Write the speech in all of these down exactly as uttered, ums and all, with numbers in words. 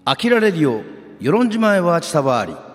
アキラレディオ与論島へはちさわり。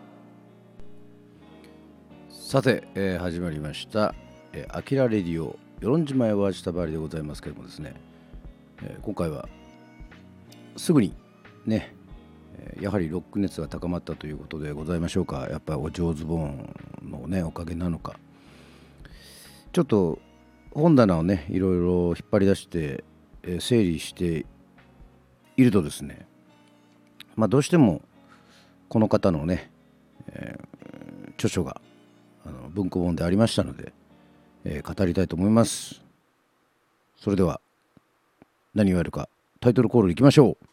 さて、えー、始まりました、えー、アキラレディオ与論島へはちさわりでございますけれどもですね、えー、今回はすぐにね、えー、やはりロック熱が高まったということでございましょうか。やっぱりお上手ボーンのねおかげなのか、ちょっと本棚をねいろいろ引っ張り出して、えー、整理しているとですね、まあ、どうしてもこの方のね、えー、著書があの文庫本でありましたので、えー、語りたいと思います。それでは何をやるかタイトルコールいきましょう。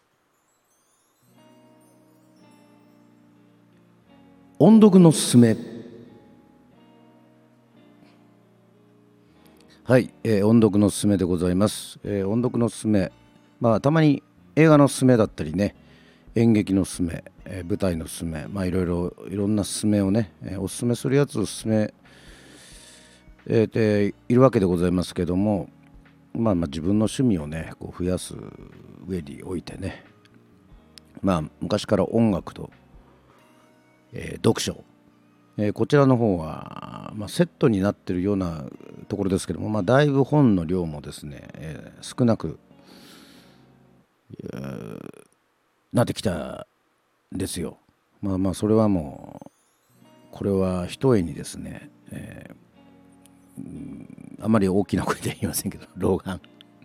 音読のすすめ。はい、えー、音読のすすめでございます。えー、音読のすすめ、まあたまに映画のすすめだったりね、演劇のすすめ、えー、舞台のすすめ、まあいろいろいろんなすすめをね、えー、おすすめするやつをすすめ、えー、ているわけでございますけども、まあまあ自分の趣味をねこう増やす上においてね、まあ昔から音楽と、えー、読書、えー、こちらの方は、まあ、セットになっているようなところですけども、まあだいぶ本の量もですね、えー、少なく、えーなってきたんですよ。まあまあそれはもうこれはひとえにですね、えー、あまり大きな声では言いませんけど老眼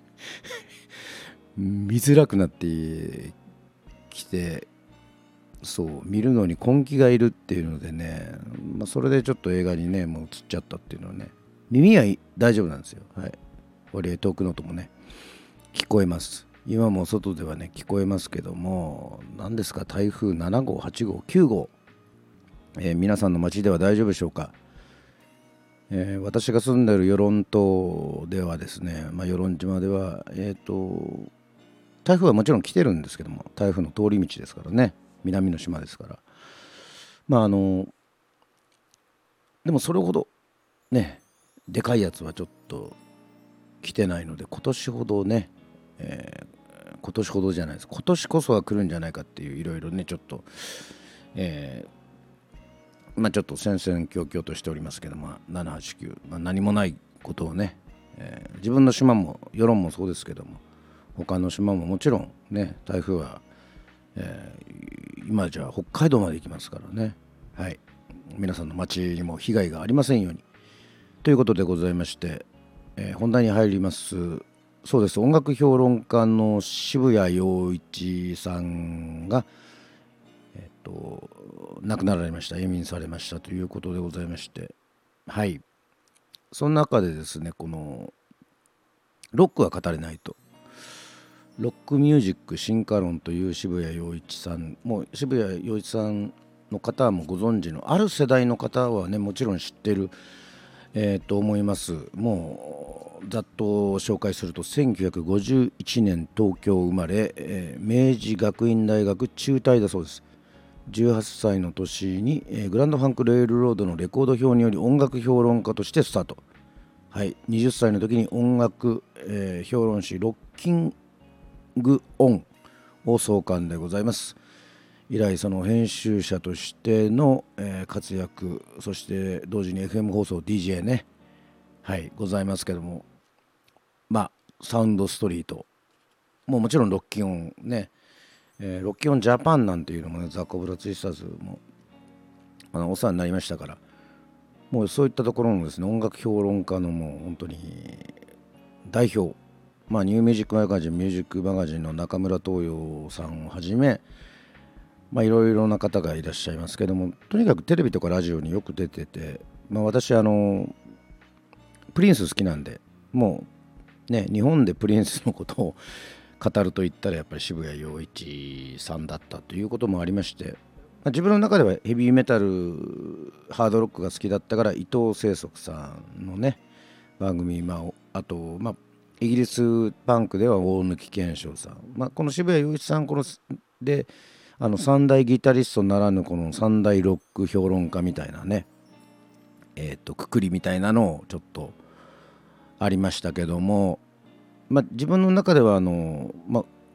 見づらくなってきて、そう見るのに根気がいるっていうのでね、まあ、それでちょっと映画にねもう映っちゃったっていうのはね、耳は大丈夫なんですよ。はい、割合遠くの音もね聞こえます。今も外ではね聞こえますけども、何ですか台風ななごうはちごうきゅうごう、えー、皆さんの街では大丈夫でしょうか。えー、私が住んでいる与論島ではですね、まあ、与論島ではえっ、ー、と台風はもちろん来てるんですけども、台風の通り道ですからね、南の島ですから、まああのでもそれほどねでかいやつはちょっと来てないので、今年ほどね、えー、今年ほどじゃないです、今年こそは来るんじゃないかっていういろいろねちょっと、えー、まあちょっと戦々恐々としておりますけども、ななはちきゅう、まあ、何もないことをね、えー、自分の島も世論もそうですけども、他の島ももちろんね台風は、えー、今じゃ北海道まで行きますからね。はい、皆さんの町にも被害がありませんようにということでございまして、えー、本題に入ります。そうです、音楽評論家の渋谷陽一さんが、えっと、亡くなられました、永眠されましたということでございまして、はい、その中でですね、このロックは語れないと、ロックミュージック進化論という渋谷陽一さん、もう渋谷陽一さんの方はもうご存知の、ある世代の方はねもちろん知ってる、えー、と思います。もうざっと紹介すると、せんきゅうひゃくごじゅういちねん東京生まれ、えー、明治学院大学中退だそうです。じゅうはっさいの年に、えー、グランドファンクレールロードのレコード表により音楽評論家としてスタート。はい、はたちの時に音楽、えー、評論誌ロッキングオンを創刊でございます。以来その編集者としての、えー、活躍、そして同時に エフエム 放送 ディージェー ね、はいございますけども、まあサウンドストリートもうもちろんロッキンオンね、えー、ロッキンオンジャパンなんていうのもね、ザ・コブラツイスターズもあのお世話になりましたから、もうそういったところのですね音楽評論家のもう本当に代表、まあニューミュージックマガジン、ミュージックマガジンの中村東洋さんをはじめ、まあいろいろな方がいらっしゃいますけども、とにかくテレビとかラジオによく出てて、まあ私あのプリンス好きなんで、もうね日本でプリンスのことを語ると言ったらやっぱり渋谷陽一さんだったということもありまして、まあ、自分の中ではヘビーメタルハードロックが好きだったから、伊藤清則さんのね番組、まあ、あとまあイギリスパンクでは大貫健章さん、まあ、この渋谷陽一さんこのであの三大ギタリストならぬこの三大ロック評論家みたいなね、えー、とくくりみたいなのをちょっとありましたけども、まあ、自分の中ではあの、まあ、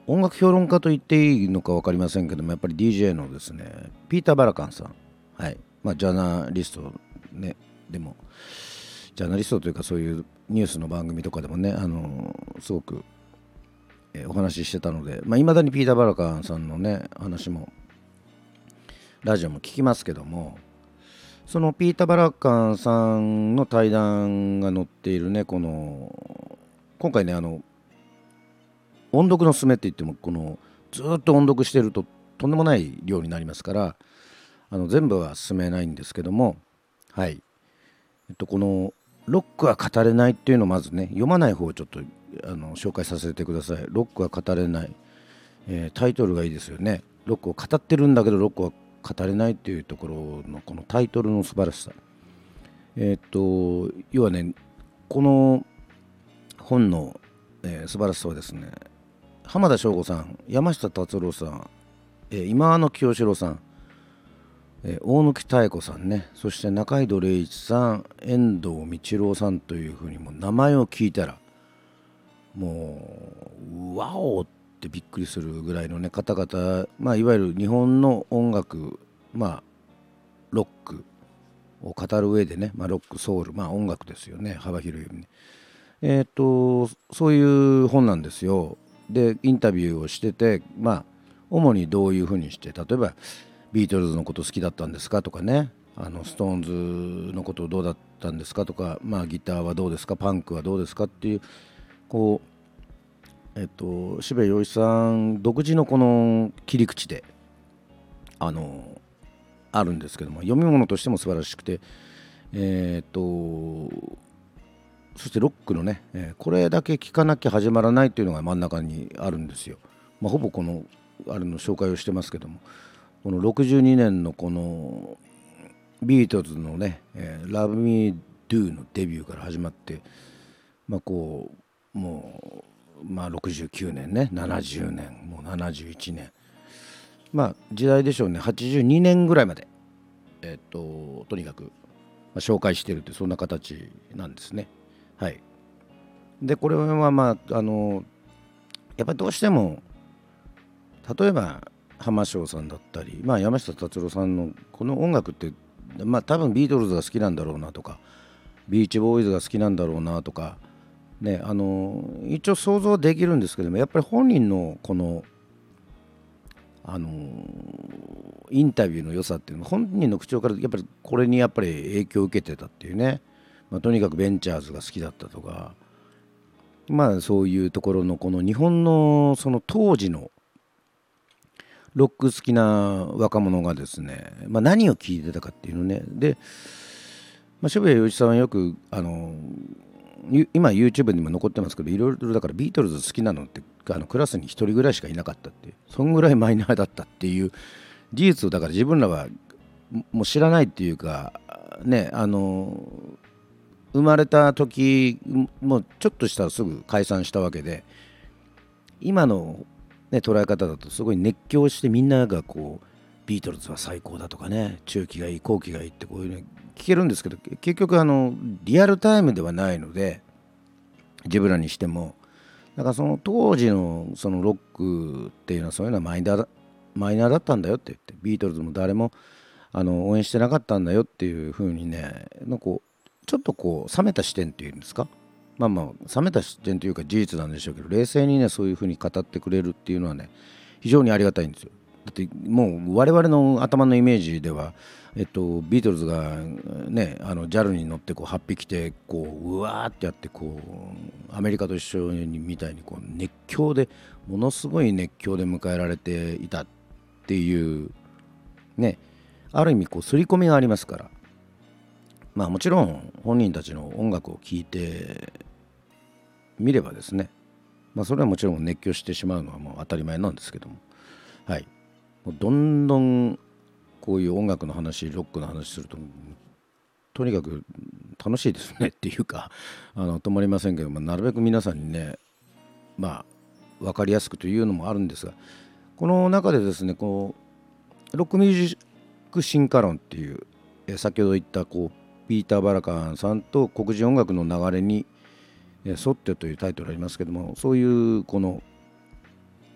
音楽評論家と言っていいのか分かりませんけども、やっぱり ディージェー のですねピーター・バラカンさん、はい、まあジャーナリストね、でもジャーナリストというかそういうニュースの番組とかでもね、あのすごく、えーお話ししてたので、まあ、未だにピーター・バラカンさんのね話もラジオも聞きますけども、そのピーター・バラカンさんの対談が載っているね、この今回ね、あの音読のすすめって言っても、このずっと音読してるととんでもない量になりますから、あの全部は進めないんですけども、はい、えっと、このロックは語れないっていうのをまずね、読まない方をちょっとあの紹介させてください。ロックは語れない、えータイトルがいいですよね。ロックを語ってるんだけどロックは語れないっていうところのこのタイトルの素晴らしさ。えーっと要はね、この本の、えー素晴らしさはですね、浜田省吾さん、山下達郎さん、えー今野清志郎さん、えー大貫妙子さんね、そして中井戸礼一さん、遠藤道郎さんというふうに、もう名前を聞いたらもうワオってびっくりするぐらいのね方々、まあ、いわゆる日本の音楽、まあロックを語る上でね、まあ、ロックソウル、まあ音楽ですよね、幅広い意味で。えっ、とそういう本なんですよ。でインタビューをしてて、まあ主にどういうふうにして、例えばビートルズのこと好きだったんですかとかね、あのストーンズのことどうだったんですかとか、まあギターはどうですか、パンクはどうですかっていう、こうえっと渋谷陽一さん独自のこの切り口であのあるんですけども、読み物としても素晴らしくて、えっとそしてロックのね、えーこれだけ聴かなきゃ始まらないっていうのが真ん中にあるんですよ。まあ、ほぼこのあれの紹介をしてますけども、このろくじゅうにねんのこのビートルズのね、えー、Love Me Do のデビューから始まって、まあこうもうまあろくじゅうきゅうねんね、ななじゅうねん、もうななじゅういちねん、まあ時代でしょうね、はちじゅうにねんぐらいまで、えっととにかく、まあ紹介してるって、そんな形なんですね。はい。でこれはまああのやっぱりどうしても、例えば浜翔さんだったり、まあ、山下達郎さんのこの音楽って、まあ多分ビートルズが好きなんだろうなとか、ビーチボーイズが好きなんだろうなとかね、あの一応想像できるんですけども、やっぱり本人のこのあのインタビューの良さっていうのは、本人の口調からやっぱりこれにやっぱり影響を受けてたっていうね、まあ、とにかくベンチャーズが好きだったとか、まあそういうところのこの日本のその当時のロック好きな若者がですね、まあ、何を聞いてたかっていうのね。で、まあ、渋谷陽一さんはよくあのゆ今 YouTube にも残ってますけど、いろいろだからビートルズ好きなのってあのクラスに一人ぐらいしかいなかったって、そんぐらいマイナーだったっていう事実を、だから自分らはもう知らないっていうかね、あの生まれた時もうちょっとしたらすぐ解散したわけで、今の、ね、捉え方だとすごい熱狂して、みんながこうビートルズは最高だとかね、中期がいい後期がいいってこういうの聞けるんですけど、結局あのリアルタイムではないので、自分らにしても、だからその当時のそのロックっていうのはそういうのはマイナーだマイナーだったんだよって言って、ビートルズも誰もあの応援してなかったんだよっていう風にね、なんかこうちょっとこう冷めた視点っていうんですか、まあまあ冷めた視点というか事実なんでしょうけど、冷静にねそういう風に語ってくれるっていうのはね、非常にありがたいんですよ。だってもう我々の頭のイメージでは、えっと、ビートルズがね、あの ジャル に乗ってこうはっぴきてこううわーってやってこうアメリカと一緒にみたいにこう熱狂で、ものすごい熱狂で迎えられていたっていうね、ある意味こう刷り込みがありますから、まあもちろん本人たちの音楽を聴いてみればですね、まあそれはもちろん熱狂してしまうのはもう当たり前なんですけども、はい、もうどんどんこういう音楽の話、ロックの話するととにかく楽しいですねっていうか、あの止まりませんけども、なるべく皆さんにね、まあ分かりやすくというのもあるんですが、この中でですね、こうロックミュージック進化論っていう、え先ほど言ったこうピーター・バラカンさんと黒人音楽の流れにえ沿ってというタイトルありますけども、そういうこの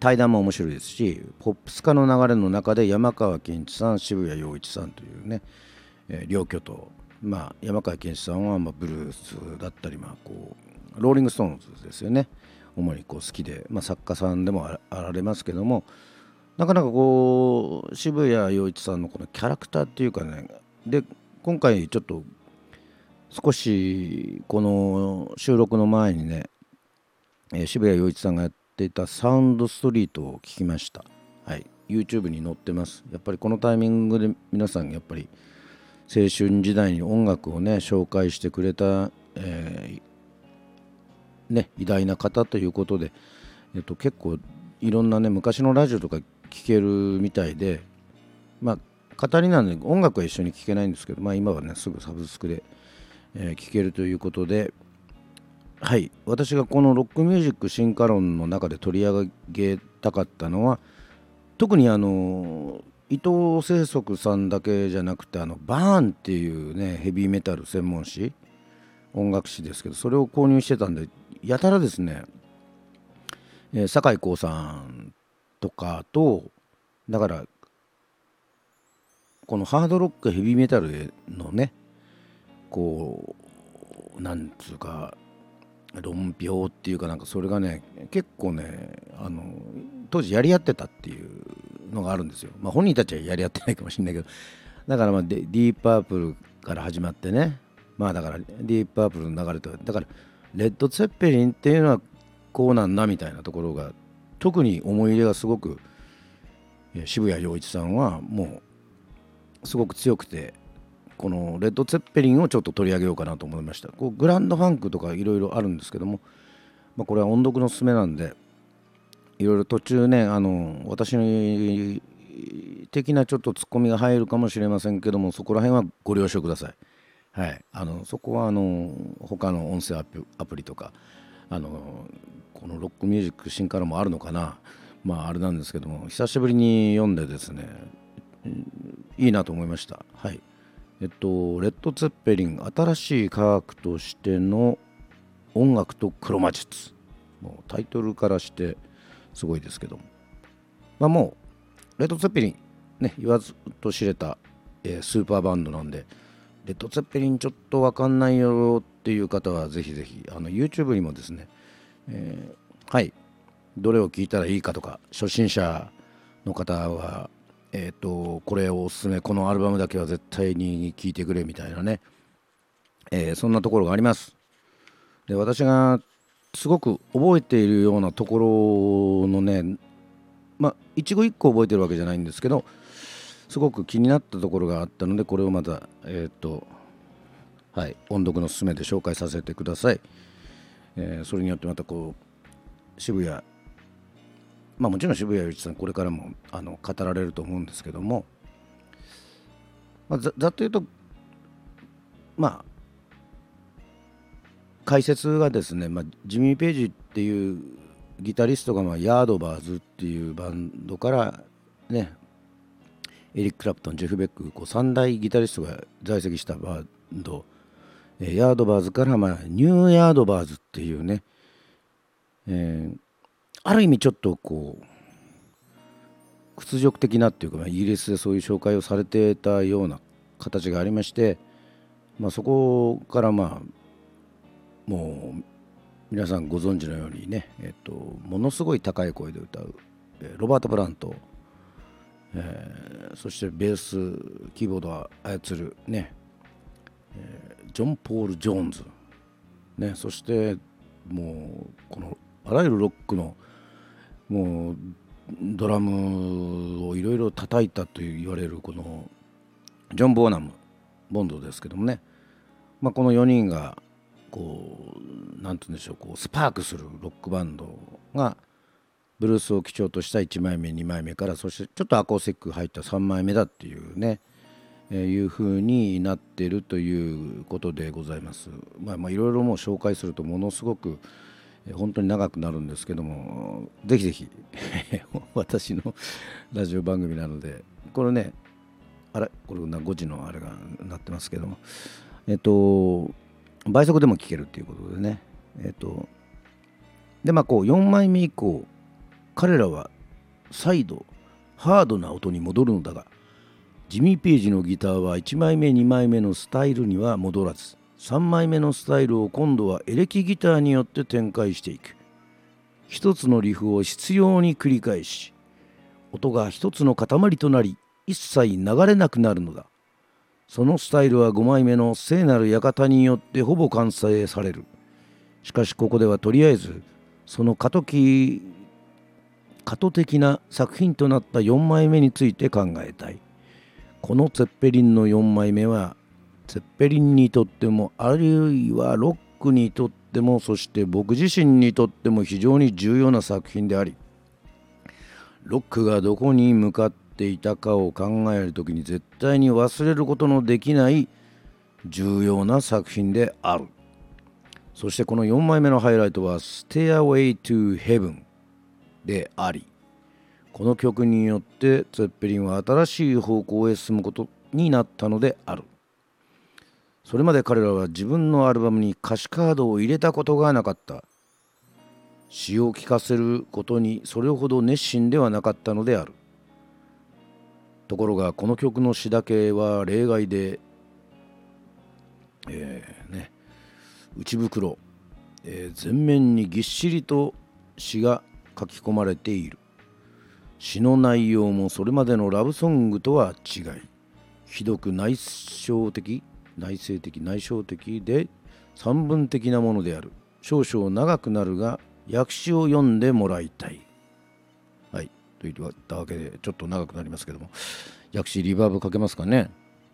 対談も面白いですし、ポップス化の流れの中で山川健一さん、渋谷陽一さんというね、えー両巨頭、まあ、山川健一さんはまあブルースだったり、まあ、こうローリング・ストーンズですよね、主にこう好きで、まあ、作家さんでもああられますけども、なかなかこう渋谷陽一さんのこのキャラクターっていうかね、で今回ちょっと少しこの収録の前にね、えー渋谷陽一さんがやっていたサウンドストリートを聞きました。はい、YouTube に載ってます。やっぱりこのタイミングで皆さんやっぱり青春時代に音楽をね紹介してくれた、えーね、偉大な方ということで、えっと、結構いろんなね昔のラジオとか聞けるみたいで、まあ語りなんで音楽は一緒に聞けないんですけど、まあ今はねすぐサブスクで、えー聞けるということで、はい、私がこのロックミュージック進化論の中で取り上げたかったのは、特にあの伊藤清則さんだけじゃなくて、あのバーンっていうねヘビーメタル専門誌、音楽誌ですけど、それを購入してたんで、やたらですね、えー酒井光さんとかと、だからこのハードロックヘビーメタルのね、こうなんつうか論評っていうか、なんかそれがね結構ね、あの当時やり合ってたっていうのがあるんですよ。まあ本人たちはやり合ってないかもしれないけど、だからまあデディープパープルから始まってね、まあだからディープパープルの流れと、だからレッド・ツェッペリンっていうのはこうなんだみたいなところが、特に思い入れがすごく、えー渋谷陽一さんはもうすごく強くて、このレッド・ツェッペリンをちょっと取り上げようかなと思いました。こうグランドファンクとかいろいろあるんですけども、まあ、これは音読のおすすめなんで、いろいろ途中ね、あの私的なちょっとツッコミが入るかもしれませんけども、そこら辺はご了承ください。はい、あのそこはあの他の音声アプアプリとか、あのこのロックミュージック進化論もあるのかな、まああれなんですけども、久しぶりに読んでですね、いいなと思いました。はい。えっとレッド・ツェッペリン新しい科学としての音楽と黒魔術、もうタイトルからしてすごいですけども、まあもうレッド・ツェッペリンね、言わずと知れた、えースーパーバンドなんで、レッド・ツェッペリンちょっとわかんないよっていう方はぜひぜひあの YouTube にもですね、えーはい、どれを聞いたらいいかとか、初心者の方はえっとこれをおすすめ、このアルバムだけは絶対に聴いてくれみたいなね、えーそんなところがあります。で、私がすごく覚えているようなところのね、まあ一語一個覚えてるわけじゃないんですけど、すごく気になったところがあったので、これをまたえっとはい音読のすすめで紹介させてください。えーそれによってまたこう渋谷、まあもちろん渋谷陽一さんこれからもあの語られると思うんですけども、まあ、ざざっと言うと、まあ解説がですね、まあ、ジミー・ペイジっていうギタリストが、まあ、ヤードバーズっていうバンドからね、エリック・クラプトン、ジェフ・ベック、こうさん大ギタリストが在籍したバンド、えーヤードバーズから、まあ、ニューヤードバーズっていうね、えーある意味ちょっとこう屈辱的なっていうか、まあ、イギリスでそういう紹介をされてたような形がありまして、まあ、そこからまあもう皆さんご存知のようにね、えっと、ものすごい高い声で歌う、えーロバート・プラント、えーそしてベースキーボードを操るね、えージョン・ポール・ジョーンズ、ね、そしてもうこのあらゆるロックのもうドラムをいろいろ叩いたと言われるこのジョン・ボーナムボンドですけどもね、まあ、このよにんがこうなんて言うんでしょう、こうスパークするロックバンドがブルースを基調としたいちまいめにまいめから、そしてちょっとアコースティック入ったさんまいめだっていうね、えーいう風になっているということでございます。まあまあいろいろもう紹介するとものすごくえー本当に長くなるんですけども、ぜひぜひ私のラジオ番組なので、これね、あれこれごじのあれがなってますけども、えっと倍速でも聴けるっていうことでね、えっとでまあこうよんまいめ以降、彼らは再度ハードな音に戻るのだが、ジミー・ペイジのギターはいちまいめにまいめのスタイルには戻らず、さんまいめのスタイルを今度はエレキギターによって展開していく。一つのリフを執拗に繰り返し、音が一つの塊となり一切流れなくなるのだ。そのスタイルはごまいめの聖なる館によってほぼ完成される。しかしここではとりあえずその過渡期過渡的な作品となったよんまいめについて考えたい。このツェッペリンのよんまいめはツェッペリンにとっても、あるいはロックにとっても、そして僕自身にとっても非常に重要な作品であり、ロックがどこに向かっていたかを考えるときに絶対に忘れることのできない重要な作品である。そしてこのよんまいめのハイライトは Stairway to Heaven であり、この曲によってツェッペリンは新しい方向へ進むことになったのである。それまで彼らは自分のアルバムに歌詞カードを入れたことがなかった。詩を聴かせることにそれほど熱心ではなかったのである。ところがこの曲の詩だけは例外で、えーね、内袋、えー、全面にぎっしりと詩が書き込まれている。詩の内容もそれまでのラブソングとは違い、ひどく内省的内省的内省的で散文的なものである。少々長くなるが訳詞を読んでもらいたい。はい、と言ったわけでちょっと長くなりますけども、訳詞リバーブかけますかね。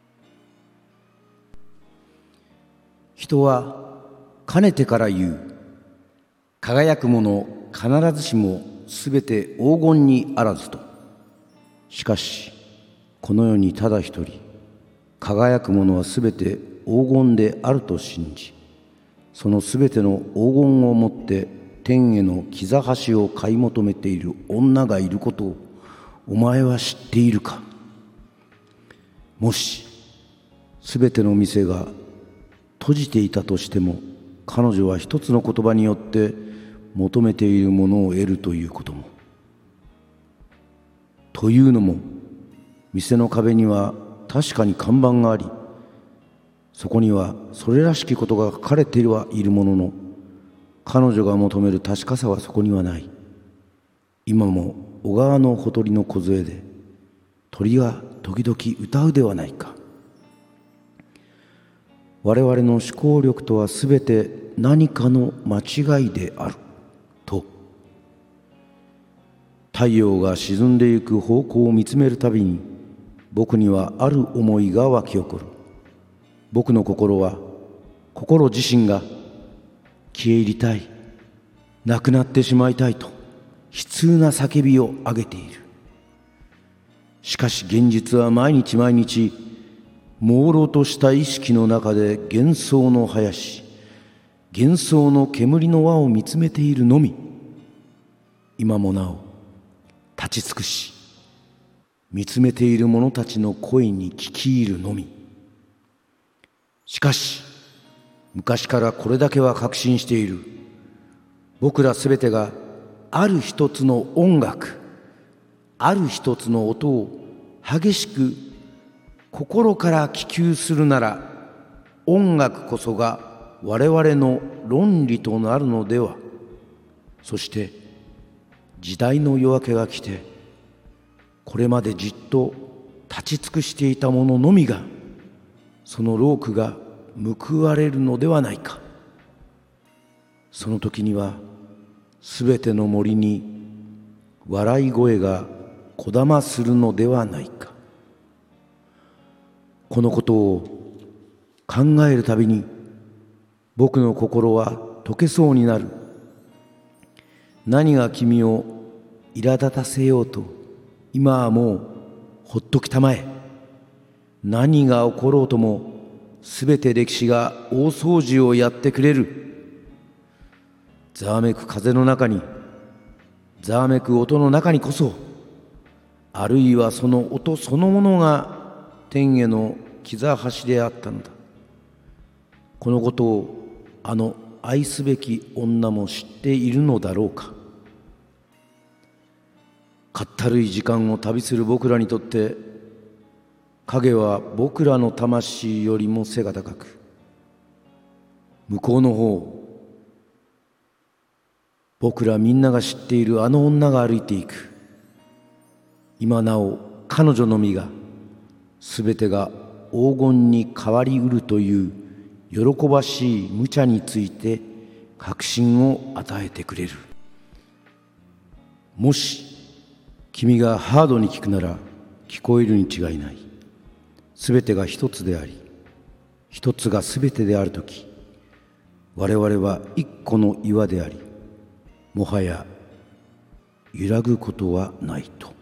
人はかねてから言う。輝くもの必ずしもすべて黄金にあらずと。しかしこの世にただ一人輝くものはすべて黄金であると信じ、そのすべての黄金をもって天への膝橋を買い求めている女がいることをお前は知っているか。もしすべての店が閉じていたとしても、彼女は一つの言葉によって求めているものを得るということも。というのも、店の壁には確かに看板があり、そこにはそれらしきことが書かれてはいるものの、彼女が求める確かさはそこにはない。今も小川のほとりの梢で鳥が時々歌うではないか。我々の思考力とはすべて何かの間違いであると。太陽が沈んでゆく方向を見つめるたびに、僕にはある思いが湧き起こる。僕の心は、心自身が消え入りたい、なくなってしまいたいと悲痛な叫びを上げている。しかし現実は毎日毎日朦朧とした意識の中で幻想の林、幻想の煙の輪を見つめているのみ。今もなお立ち尽くし、見つめている者たちの声に聞き入るのみ。しかし昔からこれだけは確信している。僕らすべてがある一つの音楽、ある一つの音を激しく心から希求するなら、音楽こそが我々の論理となるのでは。そして時代の夜明けが来て、これまでじっと立ち尽くしていた者のみがその労苦が報われるのではないか。その時にはすべての森に笑い声がこだまするのではないか。このことを考えるたびに僕の心は溶けそうになる。何が君を苛立たせようと、今はもうほっときたまえ。何が起ころうともすべて歴史が大掃除をやってくれる。ざわめく風の中に、ざわめく音の中にこそ、あるいはその音そのものが天への膝橋であったのだ。このことをあの愛すべき女も知っているのだろうか。 かったるい時間を旅する僕らにとって、影は僕らの魂よりも背が高く、向こうの方、僕らみんなが知っているあの女が歩いていく。今なお彼女の身が、すべてが黄金に変わりうるという喜ばしい無茶について確信を与えてくれる。もし君がハードに聞くなら聞こえるに違いない。すべてが一つであり、一つがすべてであるとき、我々は一個の岩であり、もはや揺らぐことはないと。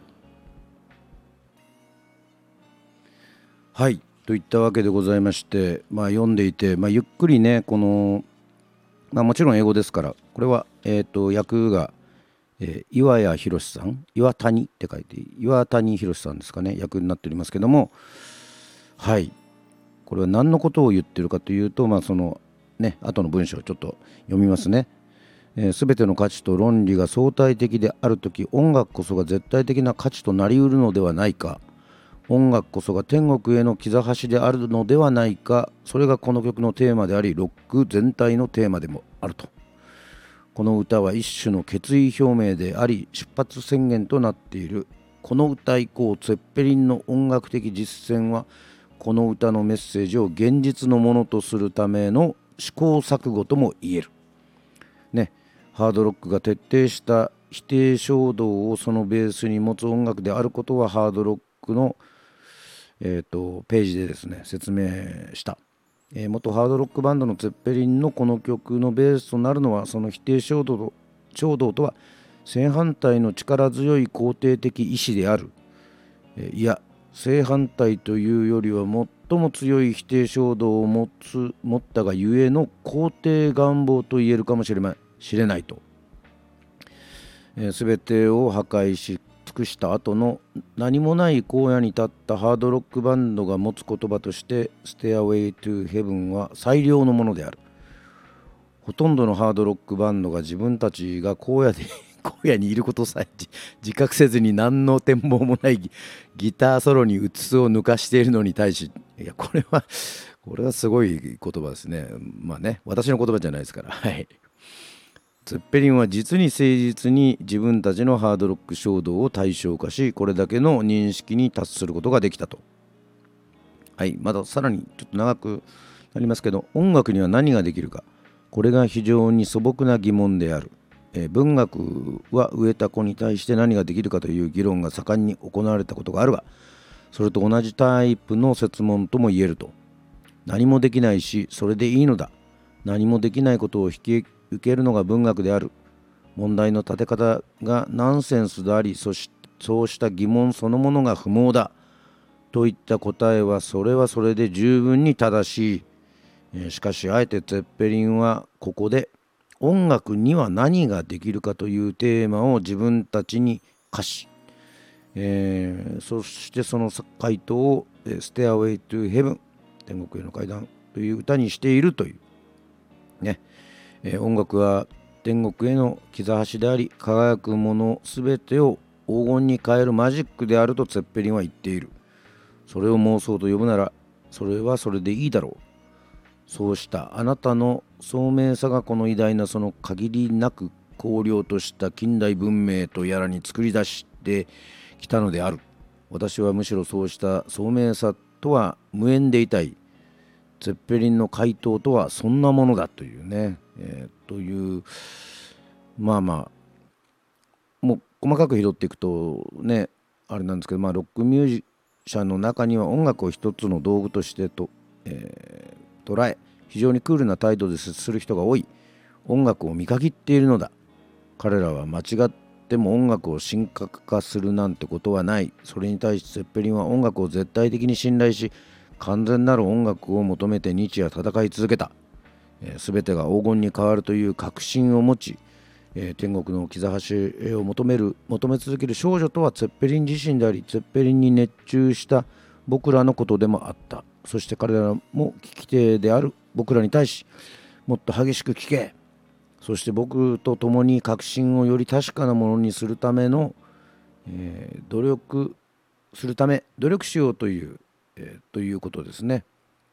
はい、といったわけでございまして、まあ、読んでいて、まあ、ゆっくりね、この、まあ、もちろん英語ですから、これは、えーと、訳が、えー、岩谷博さん、岩谷って書いて、岩谷博さんですかね、訳になっておりますけども、はい、これは何のことを言ってるかというと、まあ、そのね、後の文章をちょっと読みますね。すべ、えー、ての価値と論理が相対的であるとき、音楽こそが絶対的な価値となりうるのではないか。音楽こそが天国への兆しであるのではないか。それがこの曲のテーマであり、ロック全体のテーマでもあると。この歌は一種の決意表明であり、出発宣言となっている。この歌以降、ツェッペリンの音楽的実践は、この歌のメッセージを現実のものとするための試行錯誤とも言える。ね、ハードロックが徹底した否定衝動をそのベースに持つ音楽であることは、ハードロックの、えー、とページでですね説明した。えー、元ハードロックバンドのツェッペリンのこの曲のベースとなるのは、その否定衝動衝動とは正反対の力強い肯定的意志である。えー、いや正反対というよりは最も強い否定衝動を持つ持ったがゆえの肯定願望と言えるかもしれましれないと。えー、全てを破壊し尽くした後の何もない荒野に立ったハードロックバンドが持つ言葉として、Stairway to Heaven は最良のものである。ほとんどのハードロックバンドが自分たちが荒野で荒野にいることさえ自覚せずに、何の展望もないギギターソロにうつつを抜かしているのに対し、いやこれはこれはすごい言葉ですね。まあね、私の言葉じゃないですから。はい。ツェッペリンは実に誠実に自分たちのハードロック衝動を対象化し、これだけの認識に達することができたと。はい、まださらにちょっと長くなりますけど、音楽には何ができるか、これが非常に素朴な疑問である。えー、文学は植えた子に対して何ができるかという議論が盛んに行われたことがあるが、それと同じタイプの設問とも言えると。何もできないし、それでいいのだ。何もできないことを引き受けるのが文学である。問題の立て方がナンセンスであり、そしそうした疑問そのものが不毛だといった答えは、それはそれで十分に正しい。えー、しかしあえてツェッペリンはここで、音楽には何ができるかというテーマを自分たちに課し、えー、そしてその回答を「Stairway to Heaven」天国への階段という歌にしているというね。えー、音楽は天国への兆しであり、輝くものすべてを黄金に変えるマジックであるとツェッペリンは言っている。それを妄想と呼ぶなら、それはそれでいいだろう。そうしたあなたの聡明さがこの偉大な、その限りなく荒涼とした近代文明とやらに作り出してきたのである。私はむしろそうした聡明さとは無縁でいたい。ツェッペリンの回答とはそんなものだというね、えー、というまあまあもう細かく拾っていくとね、あれなんですけど、まあロックミュージシャンの中には音楽を一つの道具としてと、えー、捉え、非常にクールな態度で接する人が多い。音楽を見限っているのだ。彼らは間違っても音楽を神格化するなんてことはない。それに対してツェッペリンは音楽を絶対的に信頼し、完全なる音楽を求めて日夜戦い続けた。すべてが黄金に変わるという確信を持ち、えー、天国の兆しを求める求め続ける少女とはツェッペリン自身であり、ツェッペリンに熱中した僕らのことでもあった。そして彼らも聞き手である僕らに対し、もっと激しく聞け、そして僕と共に確信をより確かなものにするためのえー努力するため努力しようという、えーということですね。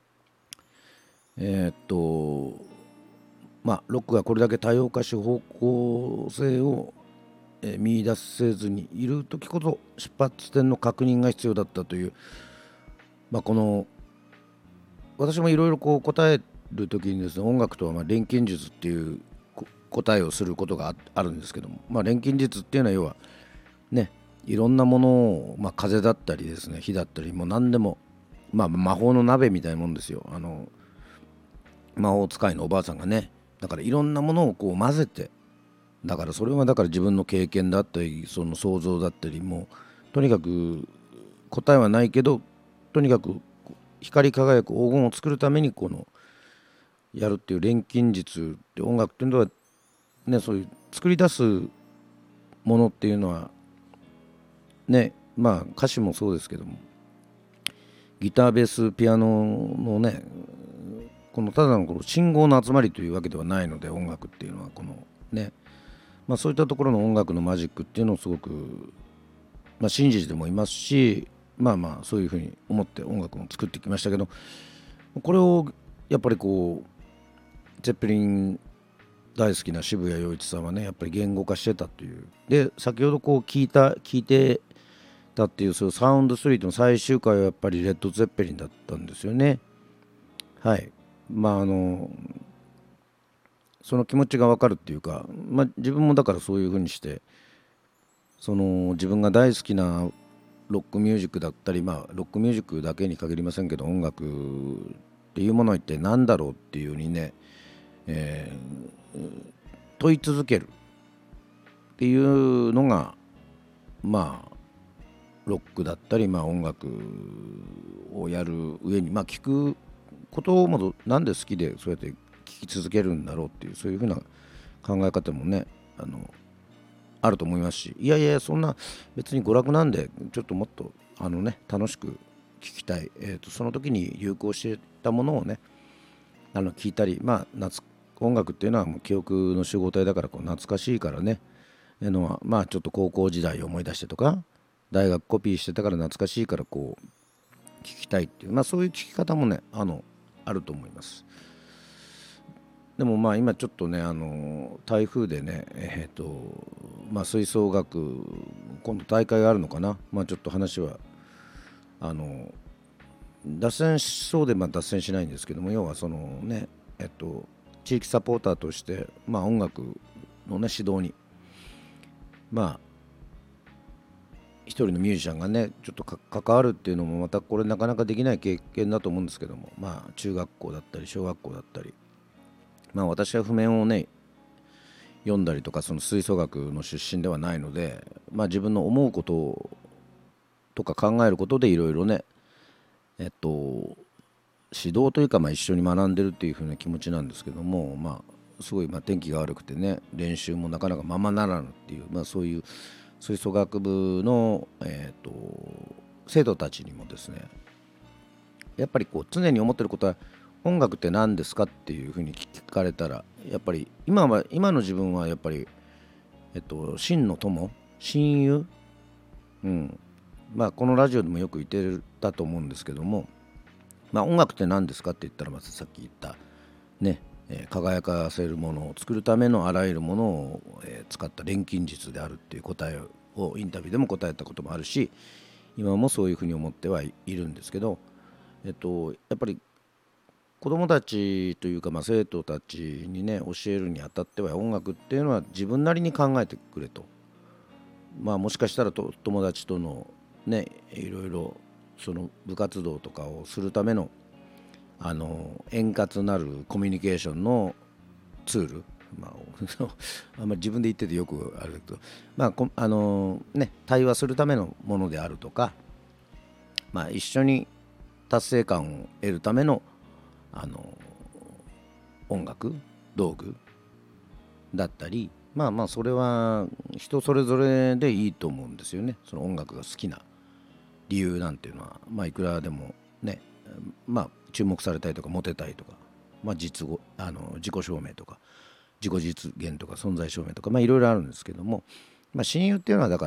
えーっとまあロックがこれだけ多様化し方向性をえー見出せずにいる時こそ出発点の確認が必要だったという、まあ、この私もいろいろこう答える時にですね、音楽とはまあ錬金術っていうこ答えをすることがああるんですけども、まあ、錬金術っていうのは要はね、いろんなものを、まあ、風だったりですね、火だったり、もう何でも、まあ、魔法の鍋みたいなもんですよ。あの魔法使いのおばあさんがね、だからいろんなものをこう混ぜて、だからそれはだから自分の経験だったりその想像だったり、もうとにかく答えはないけど、とにかく光り輝く黄金を作るためにこのやるっていう錬金術って音楽っていうのはね、そういう作り出すものっていうのはね、まあ歌詞もそうですけども、ギターベースピアノのね、このただのこの信号の集まりというわけではないので、音楽っていうのはこのね、まあ、そういったところの音楽のマジックっていうのをすごく、まあ、信じてもいますし、まあまあそういうふうに思って音楽も作ってきましたけど、これをやっぱりこうゼッペリン大好きな渋谷陽一さんはね、やっぱり言語化してたという。で先ほどこう聞いた聞いてたっていう、そのサウンドストリートの最終回はやっぱりレッド・ゼッペリンだったんですよね。はい。まああのその気持ちが分かるっていうか、まあ、自分もだからそういうふうにして、その自分が大好きなロックミュージックだったり、まあロックミュージックだけに限りませんけど、音楽っていうものは一体何だろうっていうふうにね、えー問い続けるっていうのが、まあロックだったり、まあ音楽をやる上に、まあ聞くこともなんで好きでそうやって聞き続けるんだろうっていう、そういうふうな考え方もね、あのあると思いますし、いやいやそんな別に娯楽なんで、ちょっともっとあのね楽しく聞きたい、えーとその時に流行していたものをね、あの聞いたり、まあ夏音楽っていうのはもう記憶の集合体だから、こう懐かしいからね、いうのはまあちょっと高校時代を思い出してとか、大学コピーしてたから懐かしいからこう聞きたいっていう、まあそういう聞き方もね、あのあると思います。でもまあ今ちょっとね、あの台風でね、えっ、ー、とまあ吹奏楽今度大会があるのかな、まあちょっと話はあの脱線しそうで、まあ脱線しないんですけども、要はそのね、えっと地域サポーターとして、まあ音楽のね指導に、まあ一人のミュージシャンがねちょっとか関わるっていうのも、またこれなかなかできない経験だと思うんですけども、まあ中学校だったり小学校だったり、まあ私は譜面をね読んだりとか、その吹奏楽の出身ではないので、まあ自分の思うこととか考えることでいろいろね、えっと指導というか、まあ一緒に学んでるっていう風な気持ちなんですけども、まあすごいまあ天気が悪くてね、練習もなかなかままならぬっていう、まあそういう吹奏楽部の、えっと生徒たちにもですね、やっぱりこう常に思ってることは、音楽って何ですかっていうふうに聞かれたら、やっぱり今は今の自分はやっぱり、えっと真の友、親友、うん、まあこのラジオでもよく言ってたと思うんですけども、まあ音楽って何ですかって言ったら、まずさっき言ったね、えー輝かせるものを作るためのあらゆるものを、えー使った錬金術であるっていう答えをインタビューでも答えたこともあるし、今もそういうふうに思ってはいるんですけど、えっとやっぱり子どもたちというか、まあ、生徒たちにね教えるにあたっては、音楽っていうのは自分なりに考えてくれと、まあもしかしたらと友達とのねいろいろその部活動とかをするためのあの円滑なるコミュニケーションのツール、まあ、あんまり自分で言っててよくあるけど、まあこあのね対話するためのものであるとか、まあ一緒に達成感を得るためのあの音楽道具だったり、まあまあそれは人それぞれでいいと思うんですよね。その音楽が好きな理由なんていうのは、まあいくらでもね、まあ注目されたいとかモテたいとか、まあ実語あの自己証明とか自己実現とか存在証明とか、まあいろいろあるんですけども、まあ親友っていうのはだから、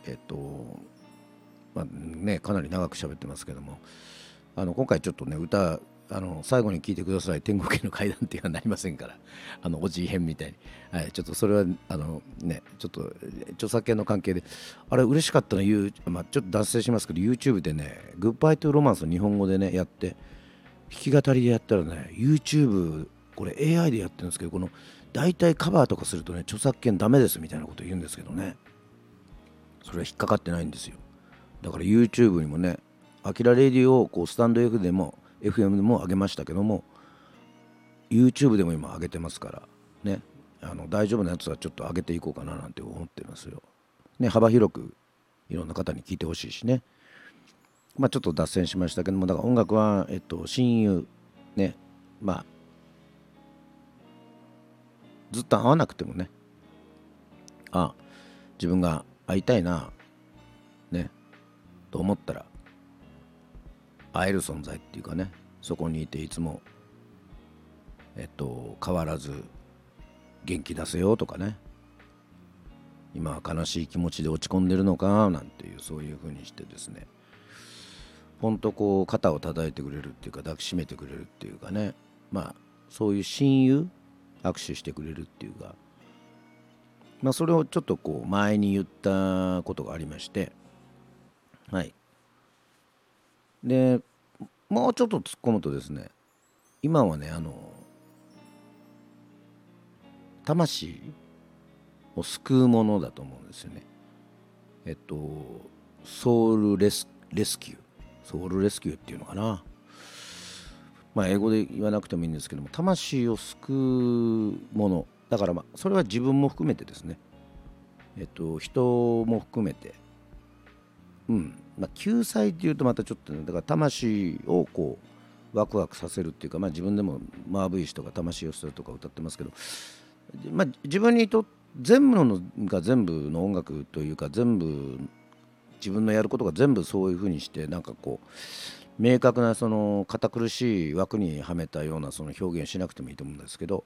えっとまあね、かなり長く喋ってますけども、あの今回ちょっとね歌あの最後に聴いてください天国への階段っていうのはなりませんから、あのおじい編みたいに、はい、ちょっとそれはあのねちょっと著作権の関係であれ嬉しかったの、you、まあ、ちょっと脱線しますけど YouTube でねグッバイトゥロマンスを日本語でねやって弾き語りでやったらね YouTube これ エーアイ でやってるんですけど、この大体カバーとかするとね著作権ダメですみたいなこと言うんですけどね、それは引っかかってないんですよ。だから YouTube にもねアキラレディをこうスタンド F でも エフエム でも上げましたけども YouTube でも今上げてますからね、あの大丈夫なやつはちょっと上げていこうかななんて思ってますよ、ね、幅広くいろんな方に聞いてほしいしね。まあちょっと脱線しましたけども、だから音楽はえっと親友ね、まあずっと会わなくてもね、あ自分が会いたいなねと思ったら会える存在っていうかね、そこにいていつもえっと変わらず元気出せよとかね、今は悲しい気持ちで落ち込んでるのかなんていう、そういう風にしてですね、ほんとこう肩を叩いてくれるっていうか抱きしめてくれるっていうかね、まあそういう親友握手してくれるっていうか、まあそれをちょっとこう前に言ったことがありまして、はい。でもうちょっと突っ込むとですね、今はねあの魂を救うものだと思うんですよね。えっとソウルレス、レスキューソウルレスキューっていうのかな、まあ英語で言わなくてもいいんですけども、魂を救うものだから、まあそれは自分も含めてですね、えっと人も含めて、うんまあ救済っていうとまたちょっとね、だから魂をこうワクワクさせるっていうか、まあ自分でもマーブイシとか魂を捨てるとか歌ってますけど、まあ自分にとって全部のが全部の音楽というか、全部自分のやることが全部そういうふうにして、なんかこう明確なその堅苦しい枠にはめたようなその表現しなくてもいいと思うんですけど、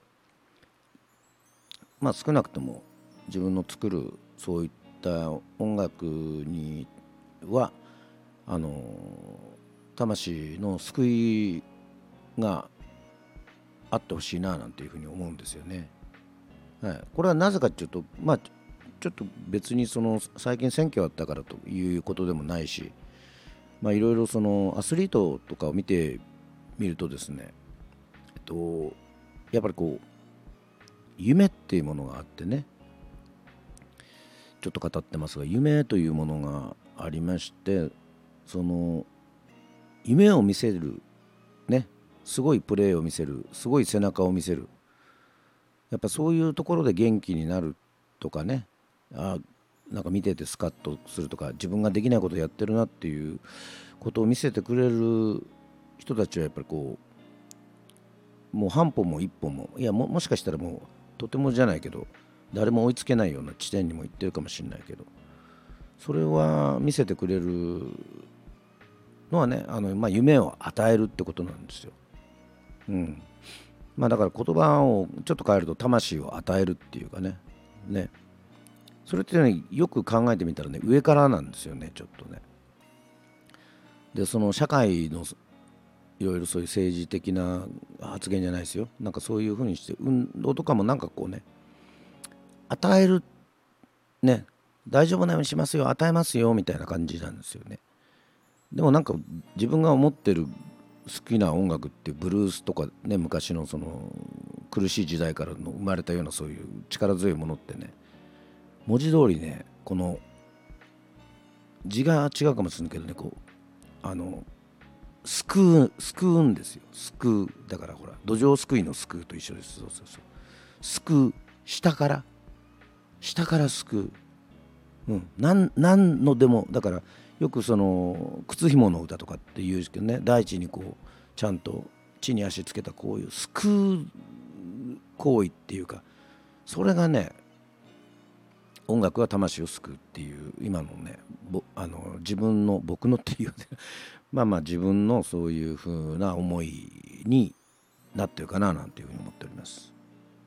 まあ少なくとも自分の作るそういった音楽にはあの魂の救いがあってほしいななんていうふうに思うんですよね。はい、これはなぜかっていうと、まあちょっと別にその最近選挙あったからということでもないし、まあいろいろそのアスリートとかを見てみるとですね、えっとやっぱりこう夢っていうものがあってね、ちょっと語ってますが、夢というものがありまして、その夢を見せるね、すごいプレーを見せる、すごい背中を見せる、やっぱそういうところで元気になるとかね、あなんか見ててスカッとするとか、自分ができないことやってるなっていうことを見せてくれる人たちはやっぱりこうもう半歩も一歩も、いや も, もしかしたらもうとてもじゃないけど誰も追いつけないような地点にも行ってるかもしれないけど、それは見せてくれるのはね、あの、まあ、夢を与えるってことなんですよ。うんまあだから言葉をちょっと変えると魂を与えるっていうかね、ねそれってねよく考えてみたらね上からなんですよね、ちょっとね。でその社会のいろいろそういう政治的な発言じゃないですよ、なんかそういうふうにして運動とかもなんかこうね与えるね、大丈夫なようにしますよ、与えますよみたいな感じなんですよね。でもなんか自分が思ってる好きな音楽ってブルースとかね、昔のその苦しい時代からの生まれたようなそういう力強いものってね、文字通りね、この字が違うかもしれないけどね、こうあの救う救うんですよ。救うだからほら土壌救いの救うと一緒です。そうそうそう、救う、下から下から救う、うん、なんなんのでもだから、よくその靴紐の歌とかって言うんですけどね、大地にこうちゃんと地に足つけたこういう救う行為っていうか、それがね音楽は魂を救うっていう今のね、ぼあの自分の僕のっていう、ね、まあまあ自分のそういう風な思いになってるかななんていうふうに思っております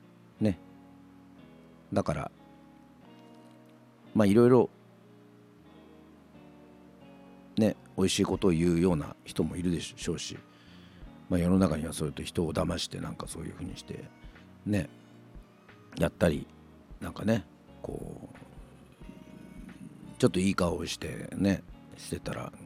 ね。だからまあいろいろ美味しいことを言うような人もいるでしょうし、まあ、世の中にはそうやって人を騙してなんかそういうふうにしてねやったりなんかねこうちょっといい顔をしてねしてたら、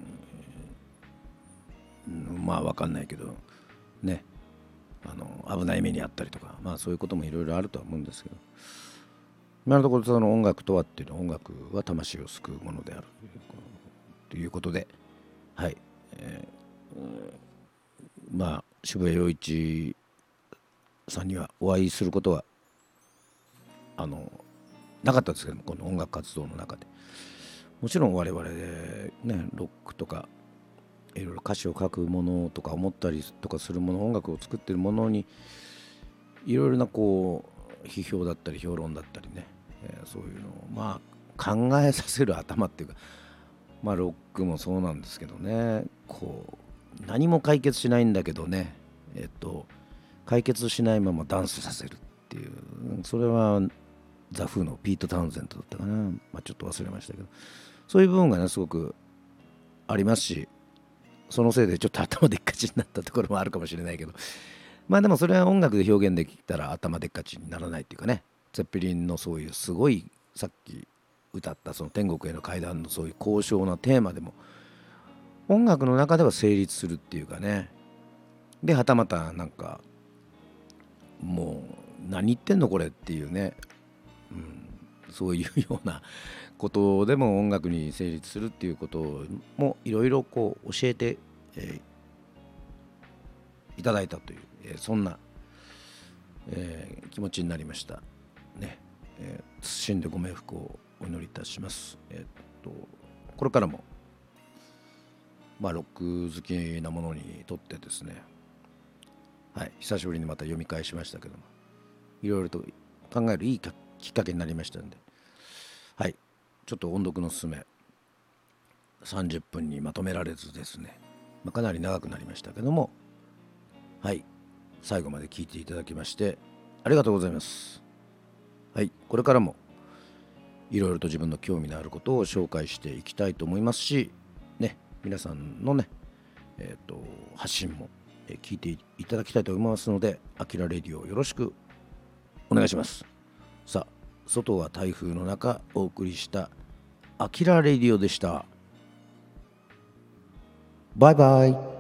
うん、まあ分かんないけどねあの危ない目にあったりとか、まあそういうこともいろいろあるとは思うんですけど、今のところその音楽とはっていうのは音楽は魂を救うものであるということで、はい、えー、まあ渋谷陽一さんにはお会いすることはあのなかったですけども、この音楽活動の中でもちろん我々でねロックとかいろいろ歌詞を書くものとか思ったりとかするもの、音楽を作ってるものにいろいろなこう批評だったり評論だったりね、えー、そういうのをまあ考えさせる頭っていうか、まあロックもそうなんですけどね、こう何も解決しないんだけどね、えっと解決しないままダンスさせるっていう、それはザ・フーのピート・タウンゼントだったかな、まあ、ちょっと忘れましたけど、そういう部分がねすごくありますし、そのせいでちょっと頭でっかちになったところもあるかもしれないけど、まあでもそれは音楽で表現できたら頭でっかちにならないっていうかね、ゼッペリンのそういうすごいさっき歌ったその天国への階段のそういう高尚なテーマでも音楽の中では成立するっていうかね、ではたまたなんかもう何言ってんのこれっていうね、うん、そういうようなことでも音楽に成立するっていうこともいろいろこう教えて、えー、いただいたという、えー、そんな、えー、気持ちになりましたね。えー、謹んでご冥福をお祈りいたします。えー、っとこれからもまあロック好きなものにとってですね、はい、久しぶりにまた読み返しましたけども、いろいろと考えるいいきっかけになりましたんで、はい、ちょっと音読のすすめさんじゅっぷんにまとめられずですね、まあ、かなり長くなりましたけども、はい、最後まで聞いていただきましてありがとうございます。はい、これからもいろいろと自分の興味のあることを紹介していきたいと思いますし、ね、皆さんのね、えーと、発信も聞いていただきたいと思いますので、アキラレディオよろしくお願いします。さあ、外は台風の中お送りしたアキラレディオでした。バイバイ。